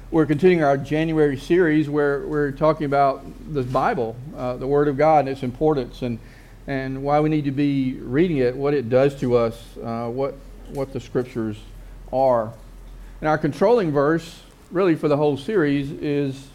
We're continuing our January series where we're talking about the Bible, the Word of God, and its importance, and why we need to be reading it, what it does to us, what the Scriptures are. And our controlling verse, really for the whole series, is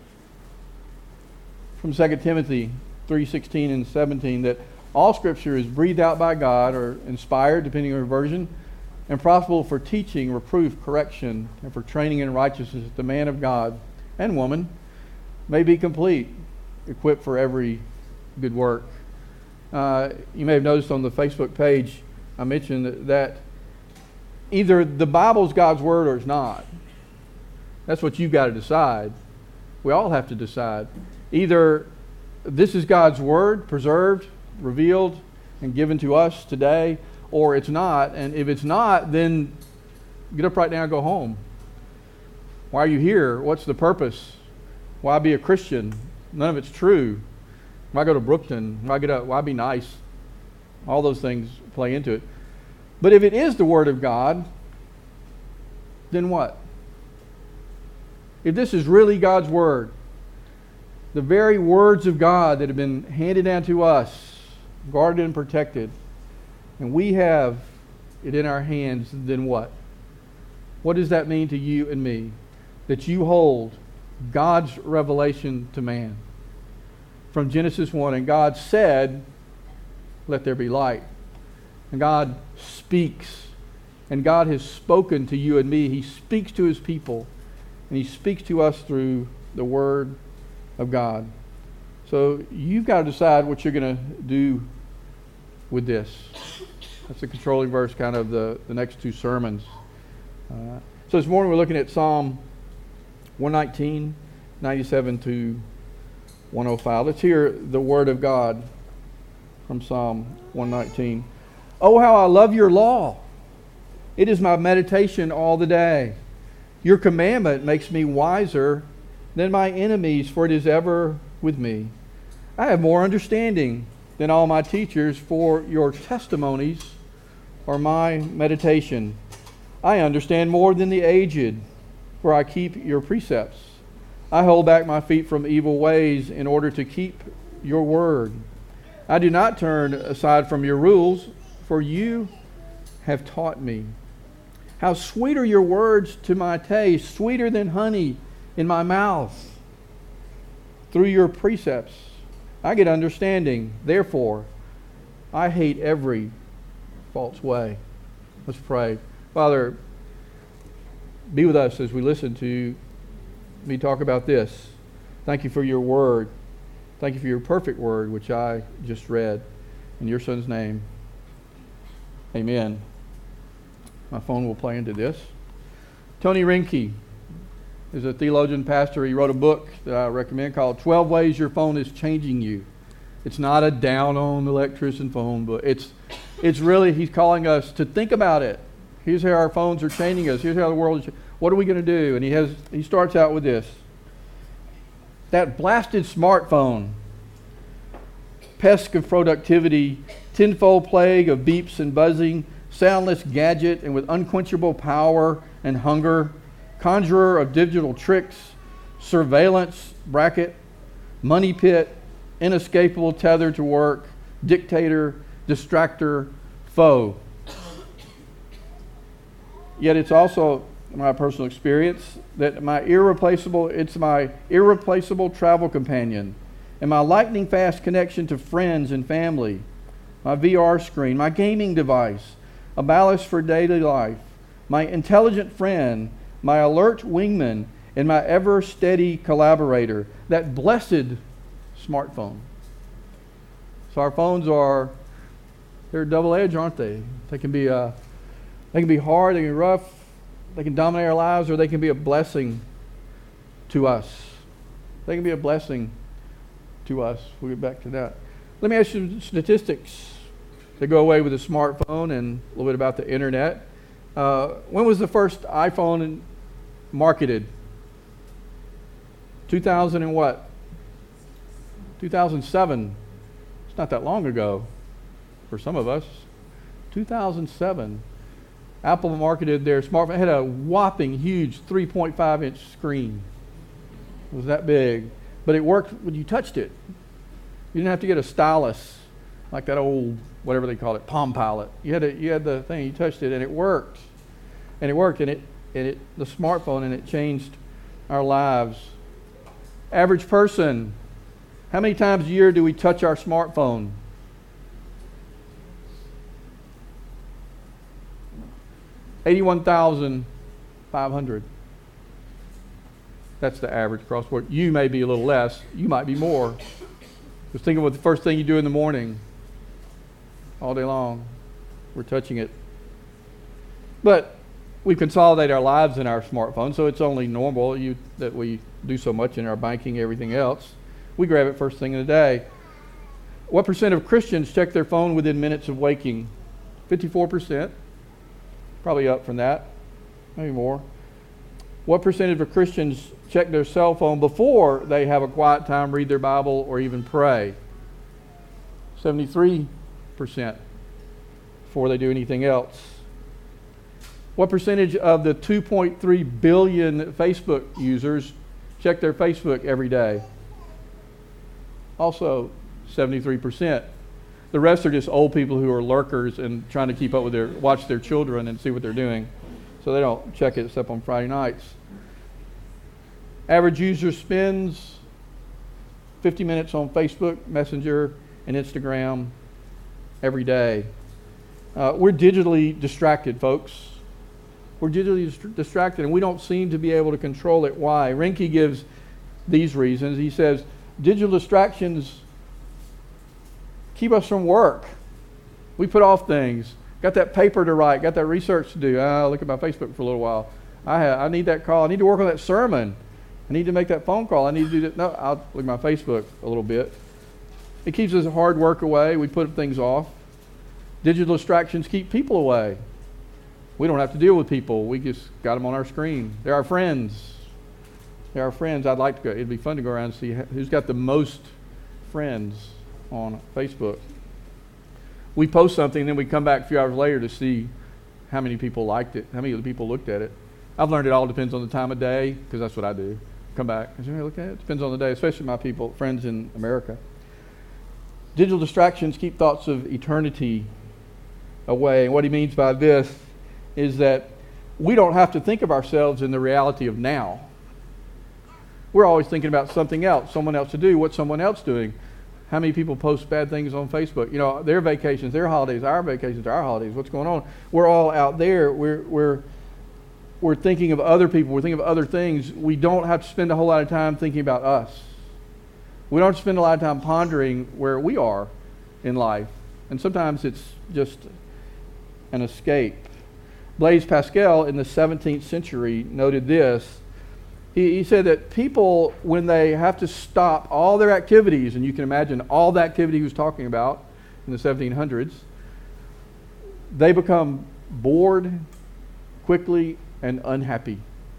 from 2 Timothy 3:16 and 17, that all Scripture is breathed out by God, or inspired, depending on your version, and profitable for teaching, reproof, correction, and for training in righteousness, that the man of God and woman may be complete, equipped for every good work. You may have noticed on the Facebook page, I mentioned that either the Bible is God's Word or it's not. That's what you've got to decide. We all have to decide. Either this is God's Word, preserved, revealed, and given to us today, or it's not. And if it's not, then get up right now and go home. Why are you here? What's the purpose? Why be a Christian? None of it's true. Why go to Brookton? Why get up? Why be nice? All those things play into it. But if it is the Word of God, then what? If this is really God's Word, the very words of God that have been handed down to us, guarded and protected, and we have it in our hands, then what? What does that mean to you and me? That you hold God's revelation to man. From Genesis 1, and God said, let there be light. And God speaks. And God has spoken to you and me. He speaks to His people. And He speaks to us through the Word of God. So you've got to decide what you're going to do with this. That's the controlling verse, kind of the next two sermons. So this morning we're looking at Psalm 119, 97 to 105. Let's hear the Word of God from Psalm 119. Oh, how I love your law. It is my meditation all the day. Your commandment makes me wiser than my enemies, for it is ever with me. I have more understanding than all my teachers, for your testimonies are my meditation. I understand more than the aged, for I keep your precepts. I hold back my feet from evil ways in order to keep your word. I do not turn aside from your rules, for you have taught me. How sweet are your words to my taste, sweeter than honey in my mouth. Through your precepts I get understanding. Therefore, I hate every false way. Let's pray. Father, be with us as we listen to me talk about this. Thank you for your word. Thank you for your perfect word, which I just read. In your Son's name, amen. My phone will play into this. Tony Reinke is a theologian, pastor. He wrote a book that I recommend called 12 Ways Your Phone is Changing You. It's not a down on electrician phone, but it's really, he's calling us to think about it. Here's how our phones are changing us. Here's how the world is. What are we going to do? And he starts out with this. That blasted smartphone, pest of productivity, tenfold plague of beeps and buzzing, soundless gadget, and with unquenchable power and hunger, conjurer of digital tricks, surveillance bracket, money pit, inescapable tether to work, dictator, distractor, foe. Yet it's also my personal experience that it's my irreplaceable travel companion, and my lightning fast connection to friends and family, my VR screen, my gaming device, a ballast for daily life, my intelligent friend, my alert wingman, and my ever steady collaborator, that blessed smartphone. So our phones they're double-edged, aren't they? They can be hard, they can be rough, they can dominate our lives, or they can be a blessing to us. They can be a blessing to us. We'll get back to that. Let me ask you some statistics that go away with a smartphone and a little bit about the internet. When was the first iPhone marketed? 2000 and what? 2007. It's not that long ago for some of us. 2007. Apple marketed their smartphone. It had a whopping huge 3.5-inch screen. It was that big. But it worked when you touched it. You didn't have to get a stylus like that old, whatever they call it, Palm Pilot. You had the thing, you touched it, and it worked. And it worked, the smartphone, and it changed our lives. Average person, how many times a year do we touch our smartphone? 81,500. That's the average across the board. You may be a little less. You might be more. Just think of what the first thing you do in the morning. All day long, we're touching it. But we consolidate our lives in our smartphone, so it's only normal that we do so much in our banking, everything else. We grab it first thing in the day. What percent of Christians check their phone within minutes of waking? 54%. Probably up from that, maybe more. What percentage of Christians check their cell phone before they have a quiet time, read their Bible, or even pray? 73% before they do anything else. What percentage of the 2.3 billion Facebook users check their Facebook every day? Also 73%. The rest are just old people who are lurkers and trying to keep up with watch their children and see what they're doing. So they don't check it except on Friday nights. Average user spends 50 minutes on Facebook, Messenger, and Instagram every day. We're digitally distracted, folks. We're digitally distracted, and we don't seem to be able to control it. Why? Rinke gives these reasons. He says, digital distractions keep us from work. We put off things. Got that paper to write, got that research to do. I'll look at my Facebook for a little while. I need that call. I need to work on that sermon. I need to make that phone call. I need to do that. No, I'll look at my Facebook a little bit. It keeps us hard work away. We put things off. Digital distractions keep people away. We don't have to deal with people. We just got them on our screen. They're our friends. They're our friends. I'd like to go. It'd be fun to go around and see who's got the most friends on Facebook. We post something, then we come back a few hours later to see how many people liked it, how many other people looked at it. I've learned it all depends on the time of day, because that's what I do. Come back, and say, hey, look at it. It depends on the day, especially my people, friends in America. Digital distractions keep thoughts of eternity away. And what he means by this is that we don't have to think of ourselves in the reality of now. We're always thinking about something else, someone else to do, what's someone else doing. How many people post bad things on Facebook? You know, their vacations, their holidays, our vacations, our holidays. What's going on? We're all out there. We're thinking of other people. We're thinking of other things. We don't have to spend a whole lot of time thinking about us. We don't have to spend a lot of time pondering where we are in life. And sometimes it's just an escape. Blaise Pascal in the 17th century noted this. He said that people, when they have to stop all their activities, and you can imagine all the activity he was talking about in the 1700s, they become bored quickly and unhappy.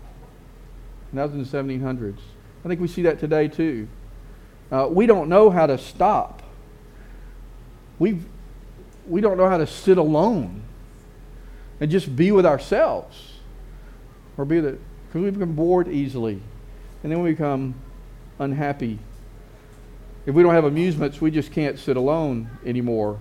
And that was in the 1700s. I think we see that today too. We don't know how to stop. We don't know how to sit alone and just be with ourselves, or be with it. Because we become bored easily, and then we become unhappy. If we don't have amusements, we just can't sit alone anymore.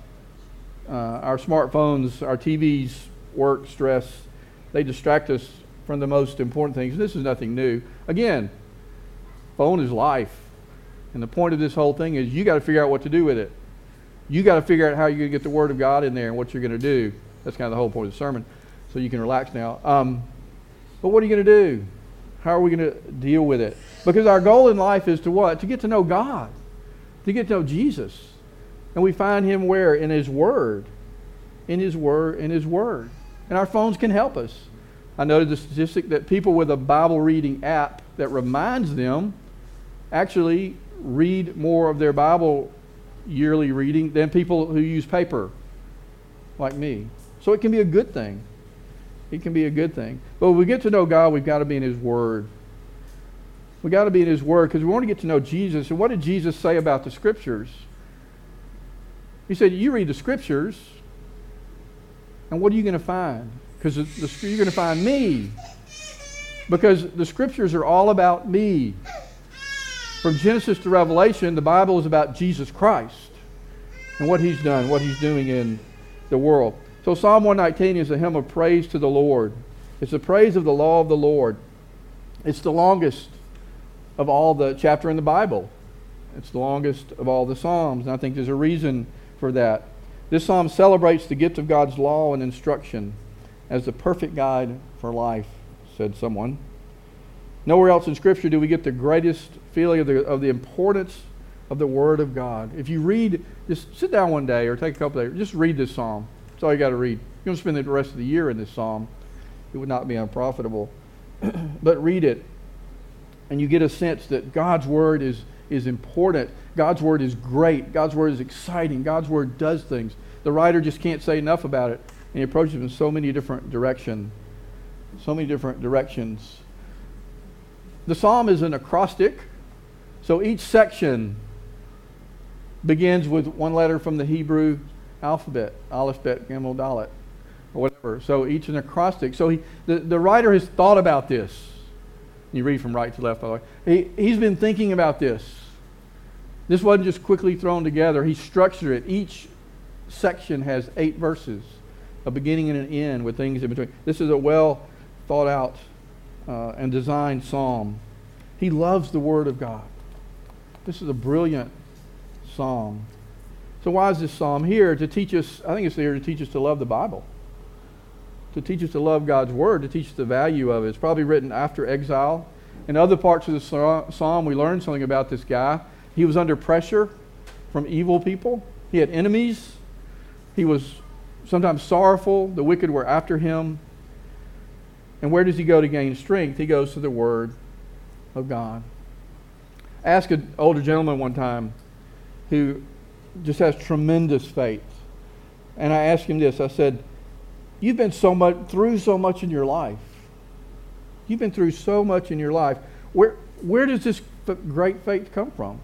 Our smartphones, our TVs, work, stress, they distract us from the most important things. This is nothing new. Again, phone is life. And the point of this whole thing is you got to figure out what to do with it. You got to figure out how you're going to get the Word of God in there and what you're going to do. That's kind of the whole point of the sermon. So you can relax now. But what are you going to do? How are we going to deal with it? Because our goal in life is to what? To get to know God. To get to know Jesus. And we find Him where? In His Word. In His Word. In His Word. And our phones can help us. I noted the statistic that people with a Bible reading app that reminds them actually read more of their Bible yearly reading than people who use paper, like me. So it can be a good thing. It can be a good thing. But when we get to know God, we've got to be in His Word. We've got to be in His Word because we want to get to know Jesus. And what did Jesus say about the Scriptures? He said, you read the Scriptures, and what are you going to find? because you're going to find me. Because the Scriptures are all about me. From Genesis to Revelation, the Bible is about Jesus Christ and what He's done, what He's doing in the world. So Psalm 119 is a hymn of praise to the Lord. It's the praise of the law of the Lord. It's the longest of all the chapter in the Bible. It's the longest of all the Psalms, and I think there's a reason for that. This psalm celebrates the gift of God's law and instruction as the perfect guide for life, said someone. Nowhere else in Scripture do we get the greatest feeling of the importance of the Word of God. If you read, just sit down one day or take a couple days, just read this psalm. That's all you got to read. You're going to spend the rest of the year in this psalm. It would not be unprofitable. But read it, and you get a sense that God's Word is important. God's Word is great. God's Word is exciting. God's Word does things. The writer just can't say enough about it. And he approaches it in so many different directions. So many different directions. The psalm is an acrostic. So each section begins with one letter from the Hebrew alphabet. Aleph, Bet, Gimel, Dalet, or whatever. So each an acrostic. So the writer has thought about this. You read from right to left, by the way. He's been thinking about this. This wasn't just quickly thrown together. He structured it. Each section has 8 verses, a beginning and an end with things in between. This is a well thought out and designed psalm. He loves the Word of God. This is a brilliant psalm. So why is this psalm here? To teach us, I think it's here to teach us to love the Bible. To teach us to love God's Word, to teach us the value of it. It's probably written after exile. In other parts of the psalm, we learn something about this guy. He was under pressure from evil people. He had enemies. He was sometimes sorrowful. The wicked were after him. And where does he go to gain strength? He goes to the Word of God. I asked an older gentleman one time who just has tremendous faith. And I asked him this. I said, you've been through so much in your life. You've been through so much in your life. Where does this great faith come from?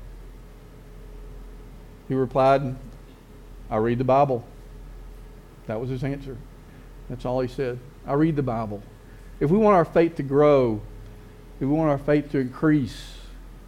He replied, I read the Bible. That was his answer. That's all he said. I read the Bible. If we want our faith to grow, if we want our faith to increase,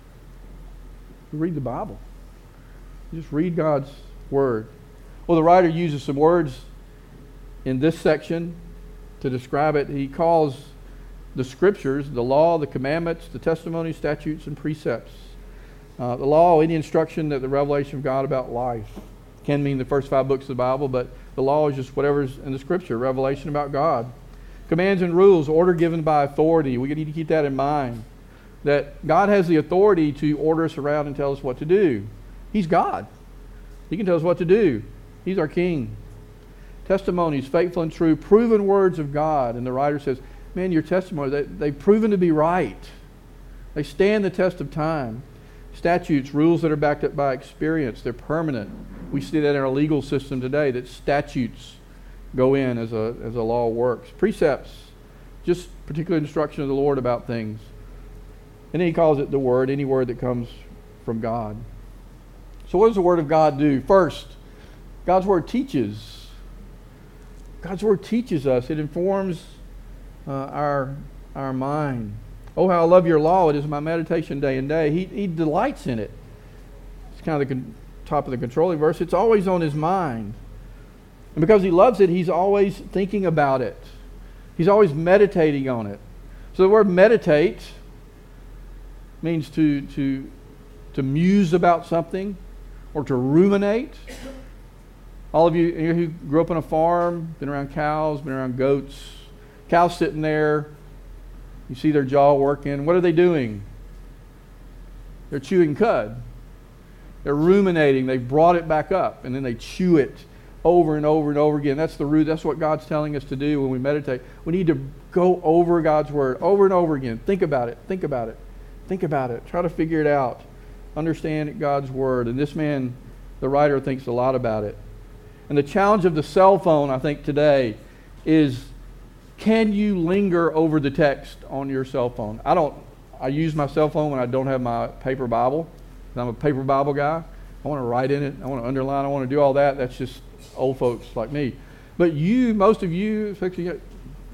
we read the Bible. Just read God's Word. Well, the writer uses some words in this section to describe it. He calls the Scriptures, the law, the commandments, the testimonies, statutes, and precepts. The law, any instruction that the revelation of God about life can mean the first 5 books of the Bible, but the law is just whatever's in the Scripture, revelation about God. Commands and rules, order given by authority. We need to keep that in mind, that God has the authority to order us around and tell us what to do. He's God. He can tell us what to do. He's our King. Testimonies, faithful and true, proven words of God. And the writer says, man, your testimony, they've proven to be right. They stand the test of time. Statutes, rules that are backed up by experience, they're permanent. We see that in our legal system today, that statutes go in as a law works. Precepts, just particular instruction of the Lord about things. And then he calls it the Word, any word that comes from God. So what does the Word of God do? First, God's Word teaches. God's Word teaches us. It informs our mind. Oh, how I love your law. It is my meditation day and day. He delights in it. It's kind of the top of the controlling verse. It's always on his mind. And because he loves it, he's always thinking about it. He's always meditating on it. So the word meditate means to muse about something or to ruminate. All of you who grew up on a farm, been around cows, been around goats, cows sitting there, you see their jaw working. What are they doing? They're chewing cud. They're ruminating. They've brought it back up, and then they chew it over and over and over again. That's the root. That's what God's telling us to do when we meditate. We need to go over God's Word over and over again. Think about it. Think about it. Think about it. Try to figure it out. Understand God's Word. And this man, the writer, thinks a lot about it. And the challenge of the cell phone, I think, today is, can you linger over the text on your cell phone? I use my cell phone when I don't have my paper Bible. I'm a paper Bible guy. I want to write in it. I want to underline. I want to do all that. That's just old folks like me. But most of you, especially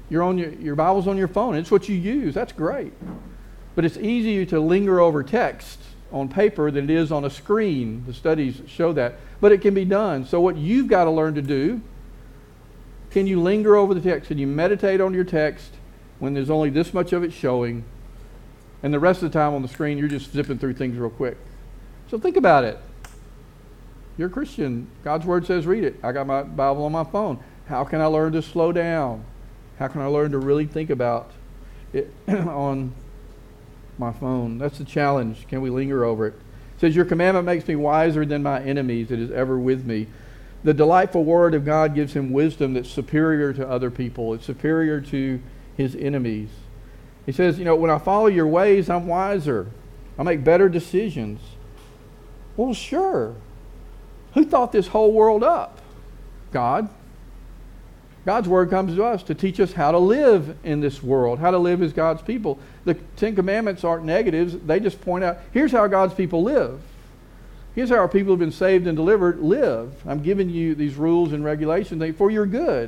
your Bible's on your phone. It's what you use. That's great. But it's easier to linger over text on paper than it is on a screen. The studies show that. But it can be done. So what you've got to learn to do, can you linger over the text? Can you meditate on your text when there's only this much of it showing, and the rest of the time on the screen you're just zipping through things real quick? So think about it. You're a Christian. God's Word says read it. I got my Bible on my phone. How can I learn to slow down? How can I learn to really think about it on my phone? That's the challenge. Can we linger over it? It says, your commandment makes me wiser than my enemies. It is ever with me. The delightful Word of God gives him wisdom that's superior to other people. It's superior to his enemies. He says, when I follow your ways, I'm wiser. I make better decisions. Well, sure. Who thought this whole world up? God. God's Word comes to us to teach us how to live in this world, how to live as God's people. The Ten Commandments aren't negatives. They just point out, here's how God's people live. Here's how our people who have been saved and delivered live. I'm giving you these rules and regulations for your good.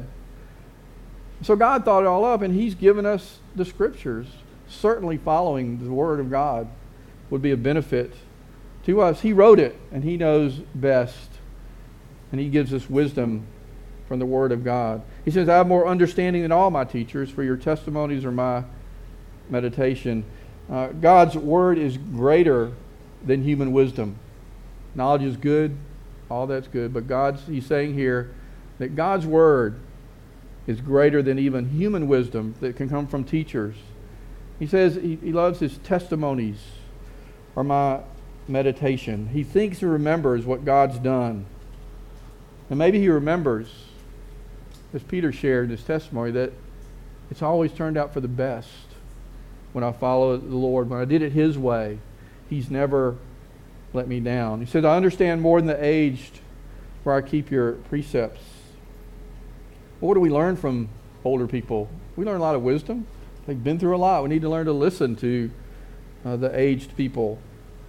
So God thought it all up, and he's given us the Scriptures. Certainly following the Word of God would be a benefit to us. He wrote it, and he knows best. And he gives us wisdom from the Word of God. He says, I have more understanding than all my teachers, for your testimonies are my meditation. God's Word is greater than human wisdom. Knowledge is good, all that's good, but he's saying here that God's Word is greater than even human wisdom that can come from teachers. He says he loves his testimonies are my meditation. He thinks and remembers what God's done. And maybe he remembers, as Peter shared in his testimony, that it's always turned out for the best when I follow the Lord. When I did it his way, he's never let me down. He says, I understand more than the aged, for I keep your precepts. Well, what do we learn from older people? We learn a lot of wisdom. They've been through a lot. We need to learn to listen to the aged people.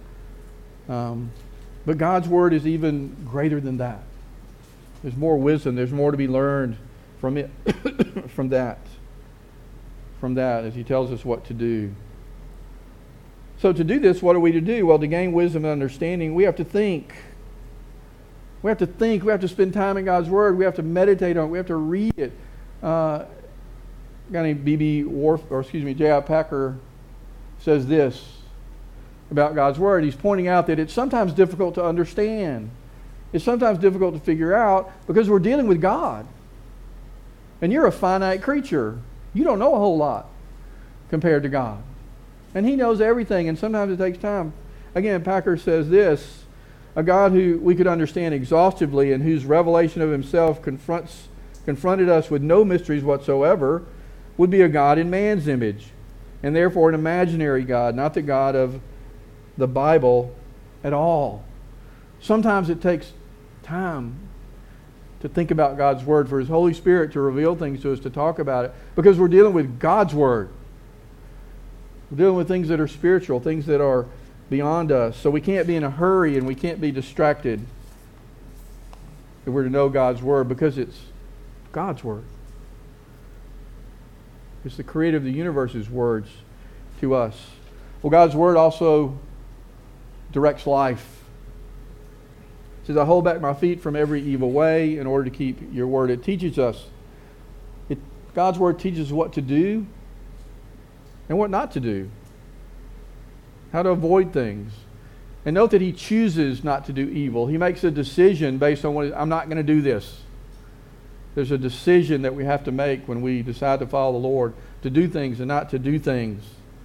But God's Word is even greater than that. There's more wisdom. There's more to be learned from it, from that, as he tells us what to do. So to do this, what are we to do? Well, to gain wisdom and understanding, we have to think. We have to think. We have to spend time in God's Word. We have to meditate on it. We have to read it. A guy named J.I. Packer says this about God's Word. He's pointing out that it's sometimes difficult to understand. It's sometimes difficult to figure out because we're dealing with God. And you're a finite creature. You don't know a whole lot compared to God. And he knows everything, and sometimes it takes time. Again, Packer says this, a God who we could understand exhaustively and whose revelation of himself confronted us with no mysteries whatsoever would be a God in man's image, and therefore an imaginary God, not the God of the Bible at all. Sometimes it takes time to think about God's Word, for his Holy Spirit to reveal things to us, to talk about it, because we're dealing with God's Word. We're dealing with things that are spiritual, things that are beyond us. So we can't be in a hurry and we can't be distracted if we're to know God's Word, because it's God's Word. It's the Creator of the universe's words to us. Well, God's Word also directs life. It says, I hold back my feet from every evil way in order to keep your Word. It teaches us. God's Word teaches us what to do and what not to do. How to avoid things. And note that he chooses not to do evil. He makes a decision based on I'm not going to do this. There's a decision that we have to make when we decide to follow the Lord, to do things and not to do things.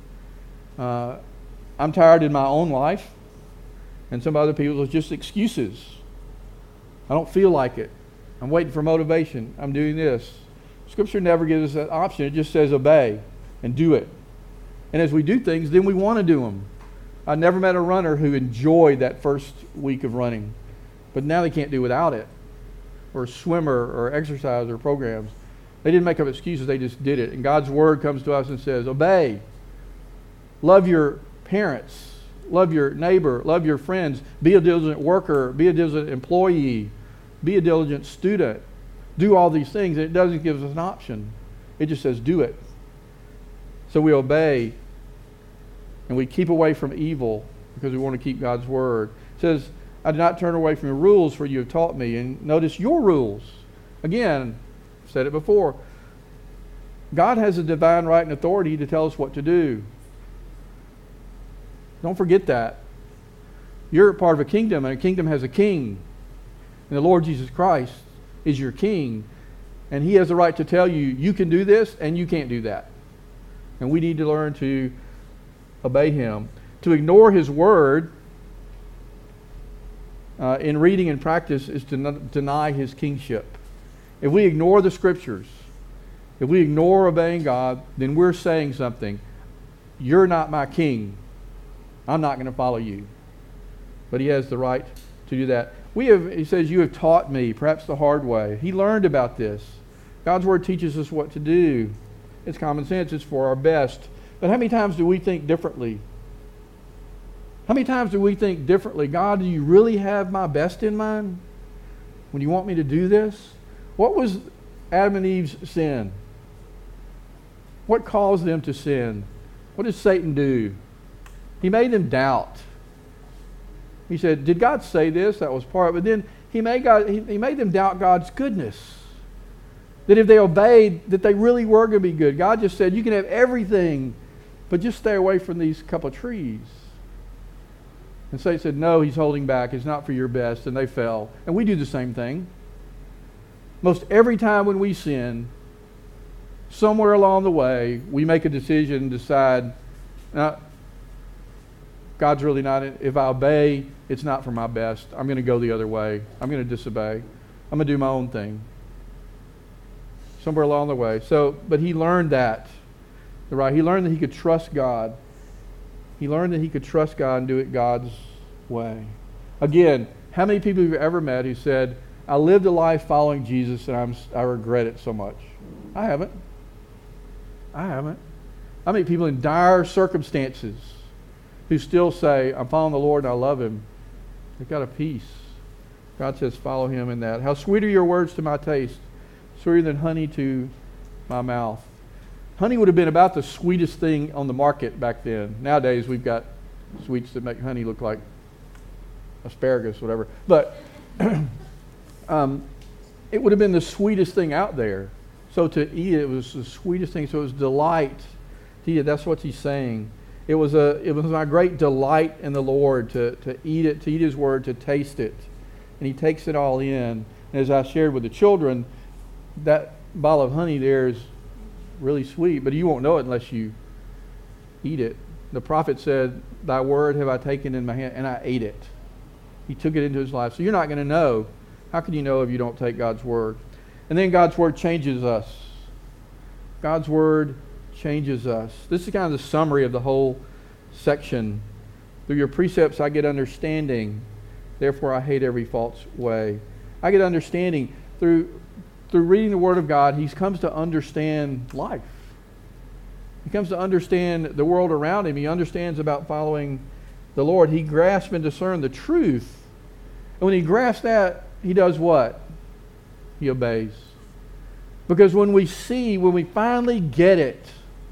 I'm tired in my own life, and some other people, it's just excuses. I don't feel like it. I'm waiting for motivation. I'm doing this. Scripture never gives us that option. It just says obey and do it. And as we do things, then we want to do them. I never met a runner who enjoyed that first week of running, but now they can't do without it. Or a swimmer or exercise or programs. They didn't make up excuses, they just did it. And God's Word comes to us and says, obey. Love your parents. Love your neighbor. Love your friends. Be a diligent worker. Be a diligent employee. Be a diligent student. Do all these things. And it doesn't give us an option. It just says do it. So we obey and we keep away from evil because we want to keep God's word. It says, I did not turn away from your rules, for you have taught me. And notice your rules. Again, I've said it before. God has a divine right and authority to tell us what to do. Don't forget that. You're part of a kingdom, and a kingdom has a king. And the Lord Jesus Christ is your king. And He has the right to tell you, you can do this and you can't do that. And we need to learn to obey Him. To ignore His word in reading and practice is to deny His kingship. If we ignore the Scriptures, if we ignore obeying God, then we're saying something. You're not my king. I'm not going to follow you. But He has the right to do that. He says, you have taught me, perhaps the hard way. He learned about this. God's word teaches us what to do. It's common sense. It's for our best. But how many times do we think differently? How many times do we think differently? God, do you really have my best in mind when you want me to do this? What was Adam and Eve's sin? What caused them to sin? What did Satan do? He made them doubt. He said, did God say this? That was part of it. But then he made them doubt God's goodness. That if they obeyed, that they really were going to be good. God just said, you can have everything, but just stay away from these couple of trees. And Satan said, no, He's holding back. It's not for your best. And they fell. And we do the same thing. Most every time when we sin, somewhere along the way, we make a decision and decide, God's really not it. If I obey, it's not for my best. I'm going to go the other way. I'm going to disobey. I'm going to do my own thing. Somewhere along the way. But he learned that. Right? He learned that he could trust God. He learned that he could trust God and do it God's way. Again, how many people have you ever met who said, I lived a life following Jesus and I regret it so much? I haven't. I meet people in dire circumstances who still say, I'm following the Lord and I love Him. They've got a peace. God says, follow Him in that. How sweet are your words to my taste, sweeter than honey to my mouth. Honey would have been about the sweetest thing on the market back then. Nowadays we've got sweets that make honey look like asparagus, whatever. But it would have been the sweetest thing out there. So to eat it was the sweetest thing. So it was delight to eat it. That's what he's saying. It was my great delight in the Lord to eat it, to eat His word, to taste it. And He takes it all in. And as I shared with the children, that bottle of honey there is really sweet, but you won't know it unless you eat it. The prophet said, thy word have I taken in my hand, and I ate it. He took it into his life. So you're not going to know. How can you know if you don't take God's word? And then God's word changes us. God's word changes us. This is kind of the summary of the whole section. Through your precepts I get understanding. Therefore I hate every false way. I get understanding. Through reading the Word of God, he comes to understand life. He comes to understand the world around him. He understands about following the Lord. He grasps and discerns the truth. And when he grasps that, he does what? He obeys. Because when we finally get it,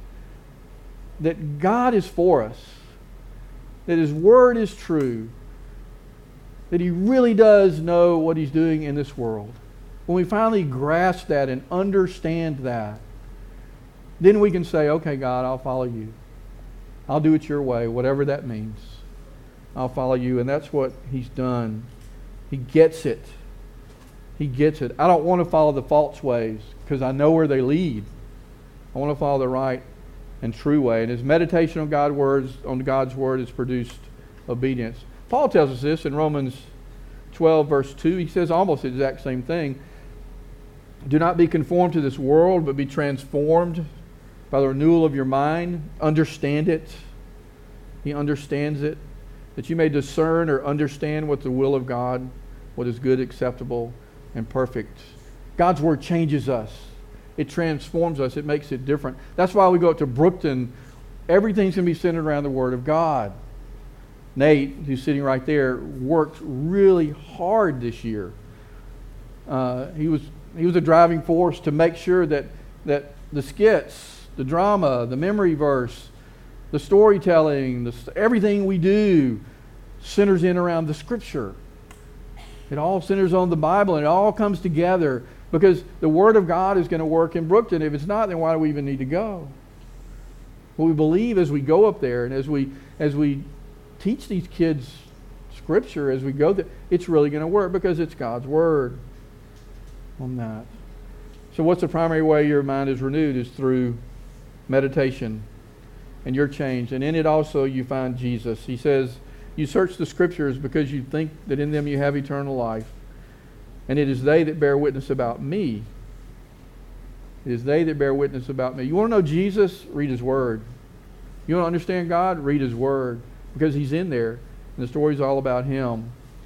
that God is for us, that His Word is true, that He really does know what He's doing in this world, when we finally grasp that and understand that, then we can say, okay, God, I'll follow you. I'll do it your way, whatever that means. I'll follow you. And that's what he's done. He gets it. He gets it. I don't want to follow the false ways because I know where they lead. I want to follow the right and true way. And his meditation on God's word has produced obedience. Paul tells us this in Romans 12, verse 2. He says almost the exact same thing. Do not be conformed to this world, but be transformed by the renewal of your mind. Understand it. He understands it. That you may discern or understand what the will of God, what is good, acceptable, and perfect. God's Word changes us. It transforms us. It makes it different. That's why we go up to Brookton. Everything's going to be centered around the Word of God. Nate, who's sitting right there, worked really hard this year. He was a driving force to make sure that the skits, the drama, the memory verse, the storytelling, everything we do centers in around the Scripture. It all centers on the Bible, and it all comes together because the Word of God is going to work in Brookton. If it's not, then why do we even need to go? Well, we believe as we go up there and as we teach these kids Scripture, as we go there, it's really going to work because it's God's Word on that. So what's the primary way your mind is renewed is through meditation, and you're changed. And in it also you find Jesus. He says, you search the Scriptures because you think that in them you have eternal life. And it is they that bear witness about me. It is they that bear witness about me. You want to know Jesus? Read His Word. You want to understand God? Read His Word. Because He's in there. And the story's all about Him.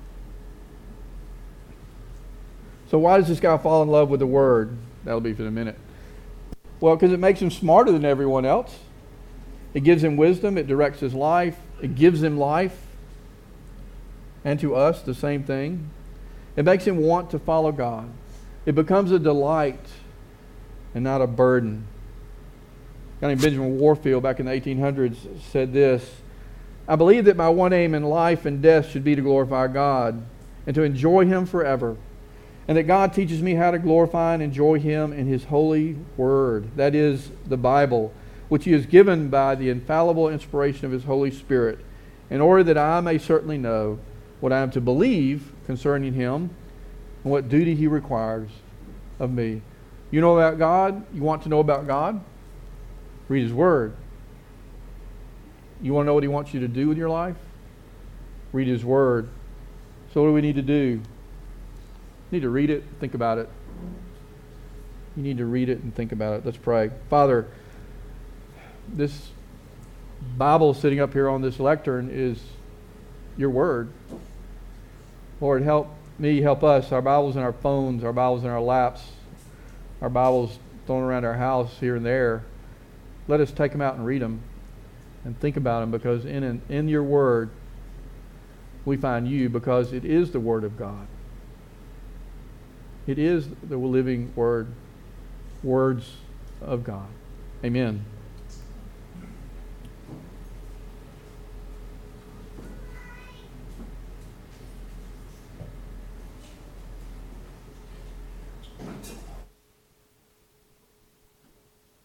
So why does this guy fall in love with the Word? That'll be for a minute. Well, because it makes him smarter than everyone else. It gives him wisdom. It directs his life. It gives him life. And to us, the same thing. It makes him want to follow God. It becomes a delight and not a burden. A guy named Benjamin Warfield back in the 1800s said this, I believe that my one aim in life and death should be to glorify God and to enjoy Him forever. And that God teaches me how to glorify and enjoy Him in His holy Word. That is the Bible, which He has given by the infallible inspiration of His Holy Spirit, in order that I may certainly know what I am to believe concerning Him and what duty He requires of me. You know about God? You want to know about God? Read His Word. You want to know what He wants you to do with your life? Read His Word. So what do we need to do? You need to read it, think about it. You need to read it and think about it. Let's pray. Father, this Bible sitting up here on this lectern is your Word. Lord, help me, help us. Our Bibles in our phones, our Bibles in our laps, our Bibles thrown around our house here and there. Let us take them out and read them and think about them, because in your Word we find you, because it is the Word of God. It is the living Word, words of God. Amen.